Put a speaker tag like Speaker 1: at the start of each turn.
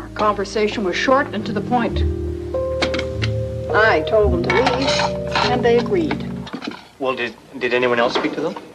Speaker 1: Our conversation was short and to the point. I told them to leave, and they agreed.
Speaker 2: Well, did anyone else speak to them?